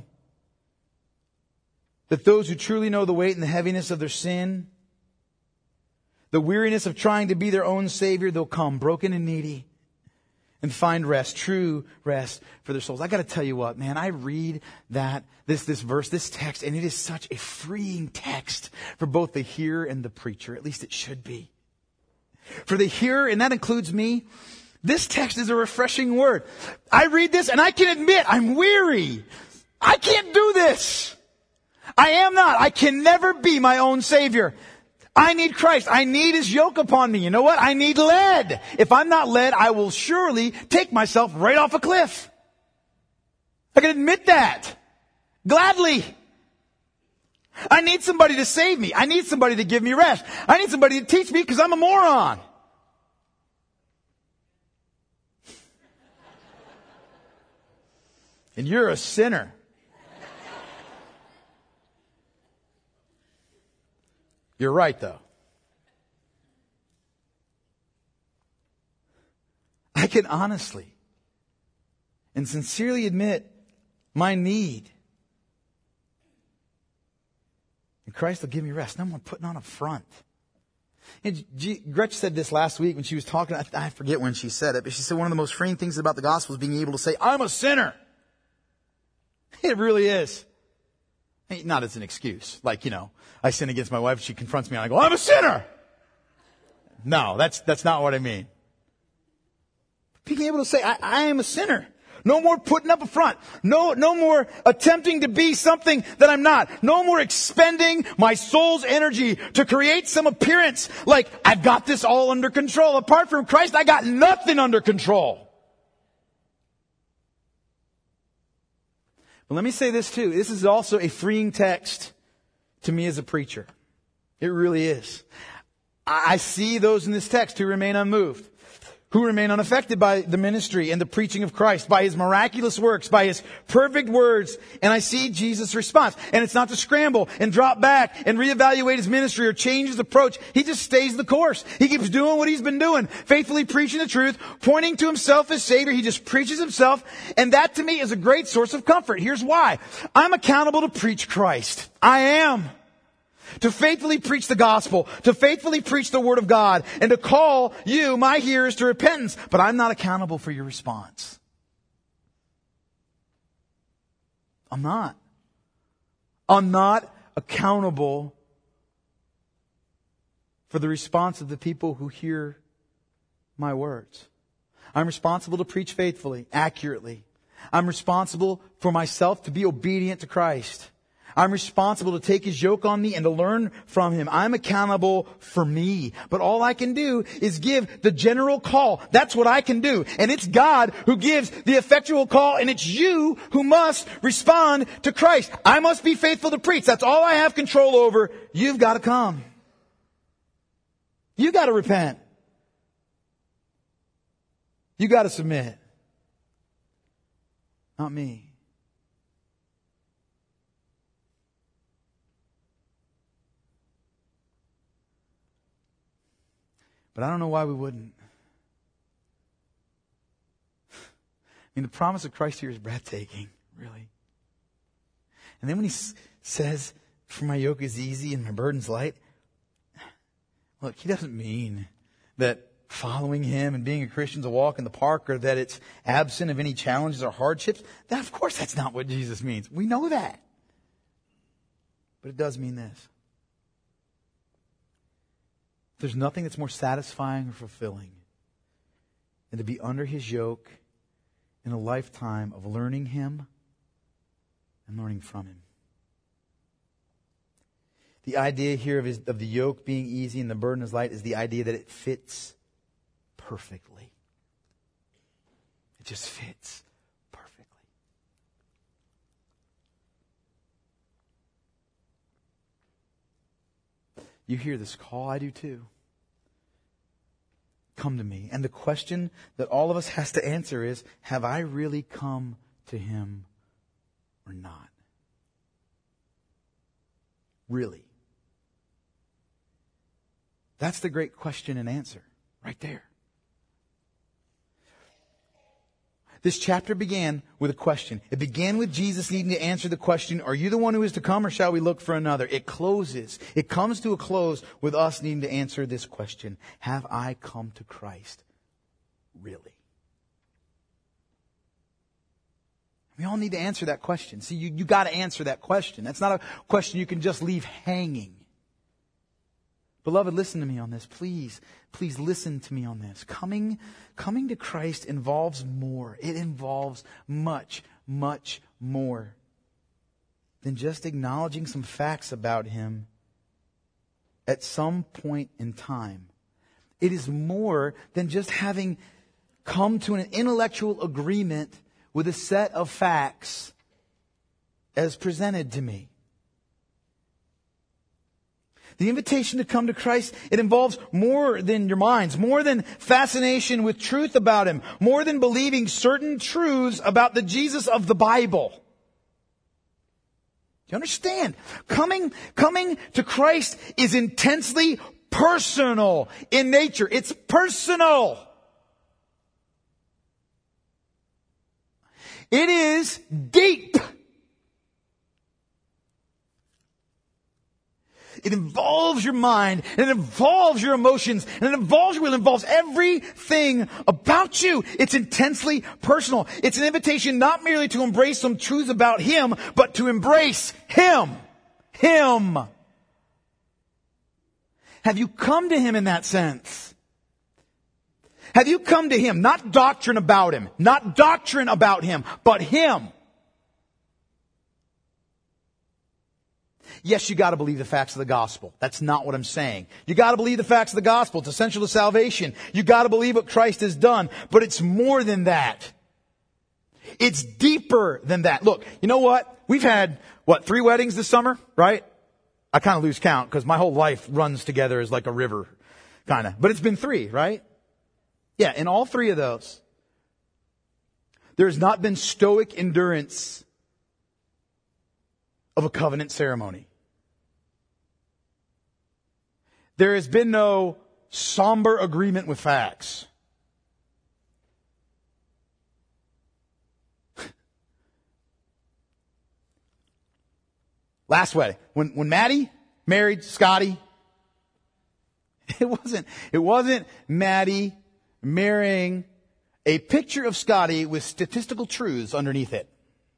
that those who truly know the weight and the heaviness of their sin, the weariness of trying to be their own Savior, they'll come broken and needy. And find rest, true rest for their souls. I got to tell you what, man, I read that, this, this verse, this text, and it is such a freeing text for both the hearer and the preacher. At least it should be. For the hearer, and that includes me, this text is a refreshing word. I read this and I can admit I'm weary. I can't do this. I am not. I can never be my own Savior. I need Christ. I need His yoke upon me. You know what? I need led. If I'm not led, I will surely take myself right off a cliff. I can admit that. Gladly. I need somebody to save me. I need somebody to give me rest. I need somebody to teach me because I'm a moron. And you're a sinner. You're right, though. I can honestly and sincerely admit my need. And Christ will give me rest. No more putting on a front. And G- Gretch said this last week when she was talking. I, I forget when she said it, but she said one of the most freeing things about the gospel is being able to say, I'm a sinner. It really is. Not as an excuse. Like, you know, I sin against my wife, she confronts me and I go, I'm a sinner! No, that's that's not what I mean. Being able to say, I, I am a sinner. No more putting up a front. No, no more attempting to be something that I'm not. No more expending my soul's energy to create some appearance like I've got this all under control. Apart from Christ, I got nothing under control. But let me say this too. This is also a freeing text to me as a preacher. It really is. I see those in this text who remain unmoved, who remain unaffected by the ministry and the preaching of Christ, by His miraculous works, by His perfect words. And I see Jesus' response. And it's not to scramble and drop back and reevaluate His ministry or change His approach. He just stays the course. He keeps doing what He's been doing, faithfully preaching the truth, pointing to Himself as Savior. He just preaches Himself. And that to me is a great source of comfort. Here's why. I'm accountable to preach Christ. I am. To faithfully preach the gospel, to faithfully preach the word of God, and to call you, my hearers, to repentance. But I'm not accountable for your response. I'm not. I'm not accountable for the response of the people who hear my words. I'm responsible to preach faithfully, accurately. I'm responsible for myself to be obedient to Christ. I'm responsible to take His yoke on me and to learn from Him. I'm accountable for me. But all I can do is give the general call. That's what I can do. And it's God who gives the effectual call, and it's you who must respond to Christ. I must be faithful to preach. That's all I have control over. You've got to come. You got to repent. You got to submit. Not me. But I don't know why we wouldn't. I mean, the promise of Christ here is breathtaking, really. And then when He s- says, "For my yoke is easy and my burden's light," look, He doesn't mean that following Him and being a Christian is a walk in the park, or that it's absent of any challenges or hardships. That, of course, that's not what Jesus means. We know that. But it does mean this. There's nothing that's more satisfying or fulfilling than to be under His yoke in a lifetime of learning Him and learning from Him. The idea here of, his, of the yoke being easy and the burden is light is the idea that it fits perfectly. It just fits perfectly. You hear this call, I do too. Come to me. And the question that all of us has to answer is, have I really come to Him or not? Really? That's the great question and answer right there. This chapter began with a question. It began with Jesus needing to answer the question, are you the one who is to come, or shall we look for another? It closes. It comes to a close with us needing to answer this question. Have I come to Christ? Really? We all need to answer that question. See, you, you got to answer that question. That's not a question you can just leave hanging. Beloved, listen to me on this. Please, please listen to me on this. Coming, coming to Christ involves more. It involves much, much more than just acknowledging some facts about Him at some point in time. It is more than just having come to an intellectual agreement with a set of facts as presented to me. The invitation to come to Christ, it involves more than your minds, more than fascination with truth about Him, more than believing certain truths about the Jesus of the Bible. Do you understand? Coming, coming to Christ is intensely personal in nature. It's personal. It is deep. It involves your mind, and it involves your emotions, and it involves your will. It involves everything about you. It's intensely personal. It's an invitation not merely to embrace some truths about Him, but to embrace Him. Him. Have you come to Him in that sense? Have you come to Him? Not doctrine about Him. Not doctrine about Him, but Him. Yes, you got to believe the facts of the gospel. That's not what I'm saying. You got to believe the facts of the gospel. It's essential to salvation. You got to believe what Christ has done. But it's more than that. It's deeper than that. Look, you know what? We've had, what, three weddings this summer, right? I kind of lose count because my whole life runs together as like a river, kind of. But it's been three, right? Yeah, in all three of those, there has not been stoic endurance of a covenant ceremony. There has been no somber agreement with facts. Last wedding, when when Maddie, married Scotty. It wasn't, it wasn't Maddie marrying a picture of Scotty with statistical truths underneath it.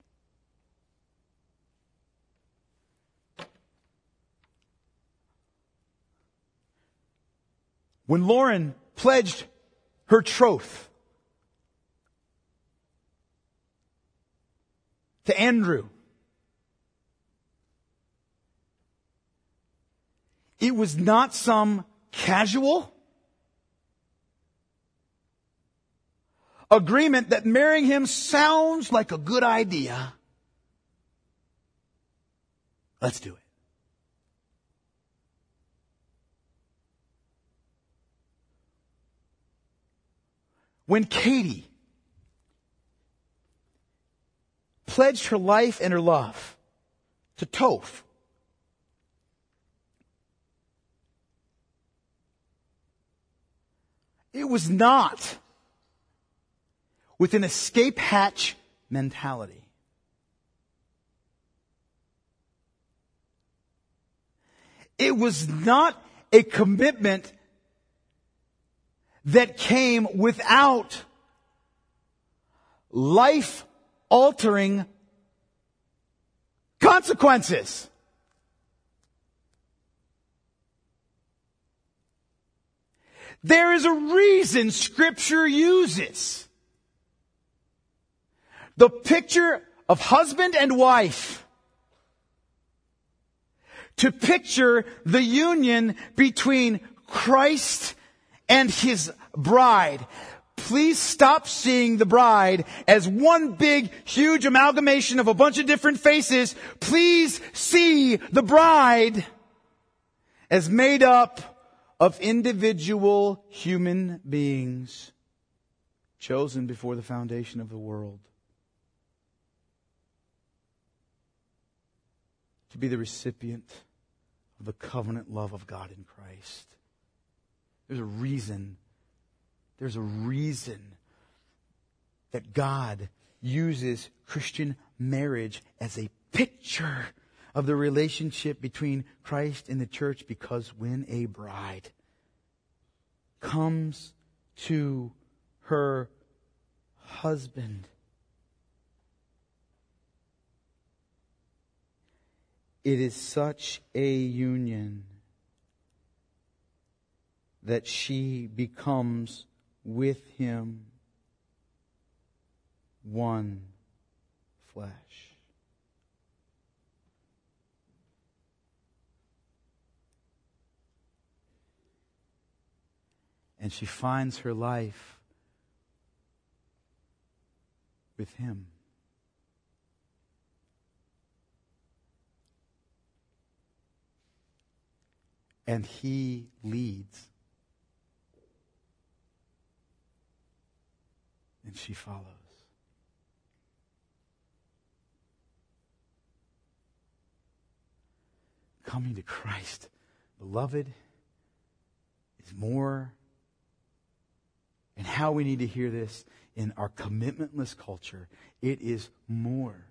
When Lauren pledged her troth to Andrew, it was not some casual agreement that marrying him sounds like a good idea. Let's do it. When Katie pledged her life and her love to Toph, it was not with an escape hatch mentality. It was not a commitment that came without life-altering consequences. There is a reason Scripture uses the picture of husband and wife to picture the union between Christ and His bride. Please stop seeing the bride as one big, huge amalgamation of a bunch of different faces. Please see the bride as made up of individual human beings chosen before the foundation of the world to be the recipient of the covenant love of God in Christ. There's a reason, there's a reason that God uses Christian marriage as a picture of the relationship between Christ and the church, because when a bride comes to her husband, it is such a union that she becomes with him one flesh. And she finds her life with him. And he leads. And she follows. Coming to Christ, beloved, is more. And how we need to hear this in our commitmentless culture, it is more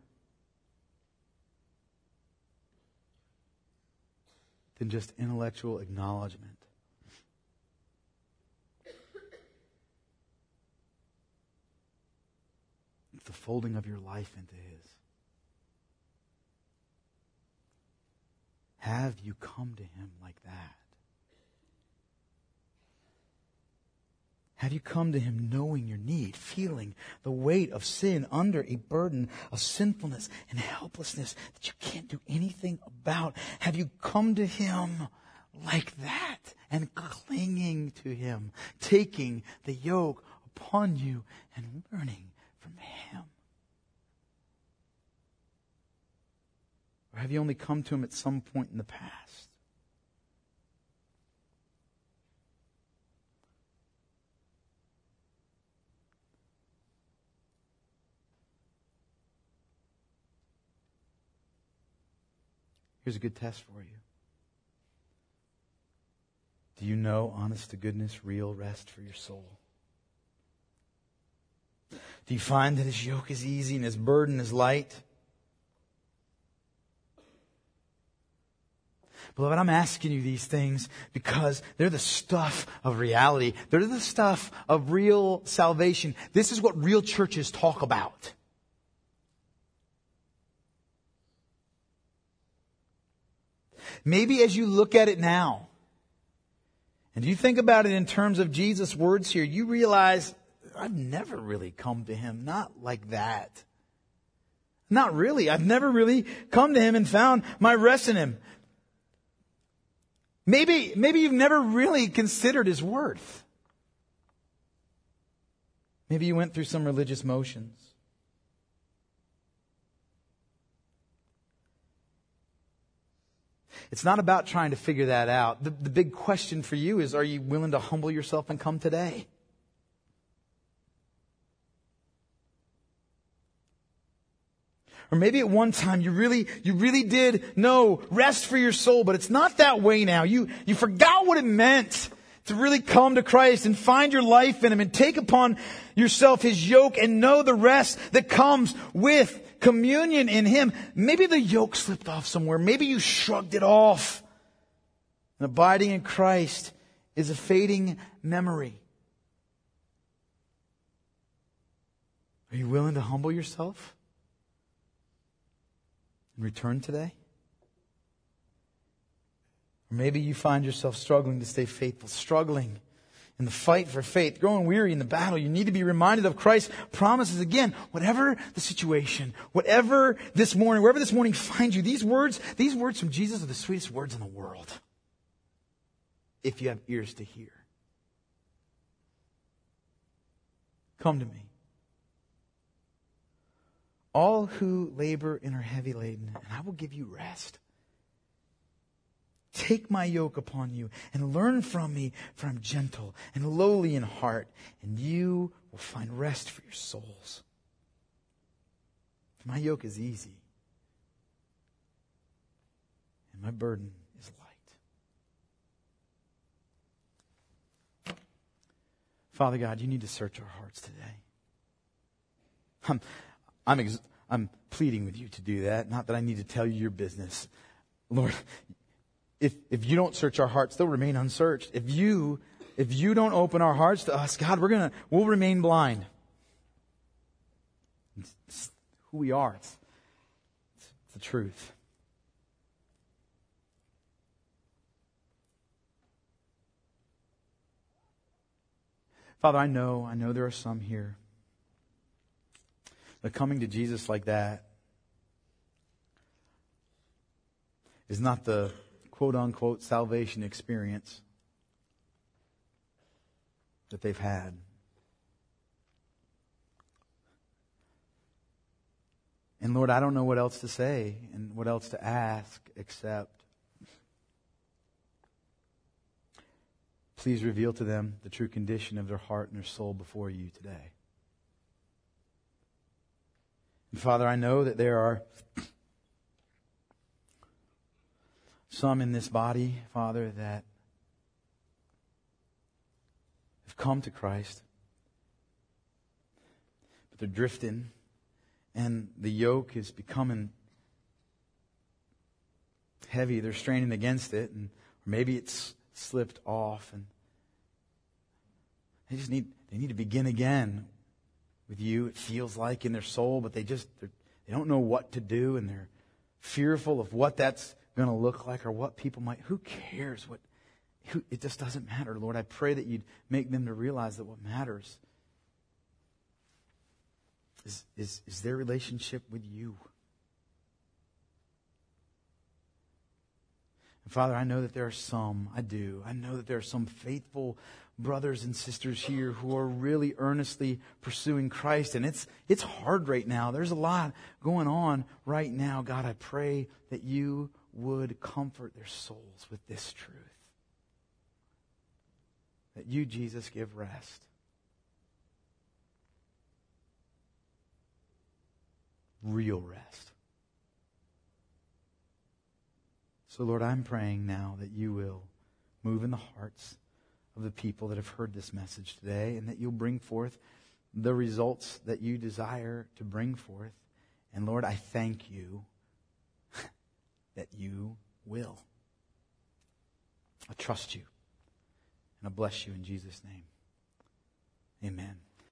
than just intellectual acknowledgement. It's the folding of your life into His. Have you come to Him like that? Have you come to Him knowing your need, feeling the weight of sin under a burden of sinfulness and helplessness that you can't do anything about? Have you come to Him like that and clinging to Him, taking the yoke upon you and learning from Him? Or have you only come to Him at some point in the past? Here's a good test for you. Do you know, honest to goodness, real rest for your soul? Do you find that His yoke is easy and His burden is light? Beloved, I'm asking you these things because they're the stuff of reality. They're the stuff of real salvation. This is what real churches talk about. Maybe as you look at it now, and you think about it in terms of Jesus' words here, you realize, I've never really come to Him, not like that. Not really. I've never really come to Him and found my rest in Him. Maybe, maybe you've never really considered His worth. Maybe you went through some religious motions. It's not about trying to figure that out. The, the big question for you is, are you willing to humble yourself and come today? Or maybe at one time you really, you really did know rest for your soul, but it's not that way now. You, you forgot what it meant to really come to Christ and find your life in Him and take upon yourself His yoke and know the rest that comes with communion in Him. Maybe the yoke slipped off somewhere. Maybe you shrugged it off. And abiding in Christ is a fading memory. Are you willing to humble yourself and return today? Or maybe you find yourself struggling to stay faithful, struggling in the fight for faith, growing weary in the battle. You need to be reminded of Christ's promises again. Whatever the situation, whatever this morning, wherever this morning finds you, these words, these words from Jesus are the sweetest words in the world. If you have ears to hear. Come to me, all who labor and are heavy laden, and I will give you rest. Take my yoke upon you and learn from me, for I'm gentle and lowly in heart, and you will find rest for your souls. For my yoke is easy, and my burden is light. Father God, you need to search our hearts today. I'm, I'm, ex- I'm pleading with you to do that, not that I need to tell you your business. Lord, If if you don't search our hearts, they'll remain unsearched. If you if you don't open our hearts to us, God, we're gonna we'll remain blind. It's who we are. It's, it's the truth. Father, I know, I know there are some here that coming to Jesus like that is not the quote-unquote salvation experience that they've had. And Lord, I don't know what else to say and what else to ask except please reveal to them the true condition of their heart and their soul before you today. And Father, I know that there are some in this body, Father, that have come to Christ, but they're drifting, and the yoke is becoming heavy. They're straining against it, and or maybe it's slipped off, and they just need they need to begin again with you. It feels like in their soul, but they just they don't know what to do, and they're fearful of what that's going to look like or what people might. Who cares what? Who, it just doesn't matter, Lord. I pray that you'd make them to realize that what matters is is, is their relationship with you. And Father, I know that there are some. I do. I know that there are some faithful brothers and sisters here who are really earnestly pursuing Christ. And it's it's hard right now. There's a lot going on right now. God, I pray that you would comfort their souls with this truth. That you, Jesus, give rest. Real rest. So, Lord, I'm praying now that you will move in the hearts of the people that have heard this message today, and that you'll bring forth the results that you desire to bring forth. And Lord, I thank you that you will. I trust you. And I bless you in Jesus' name. Amen.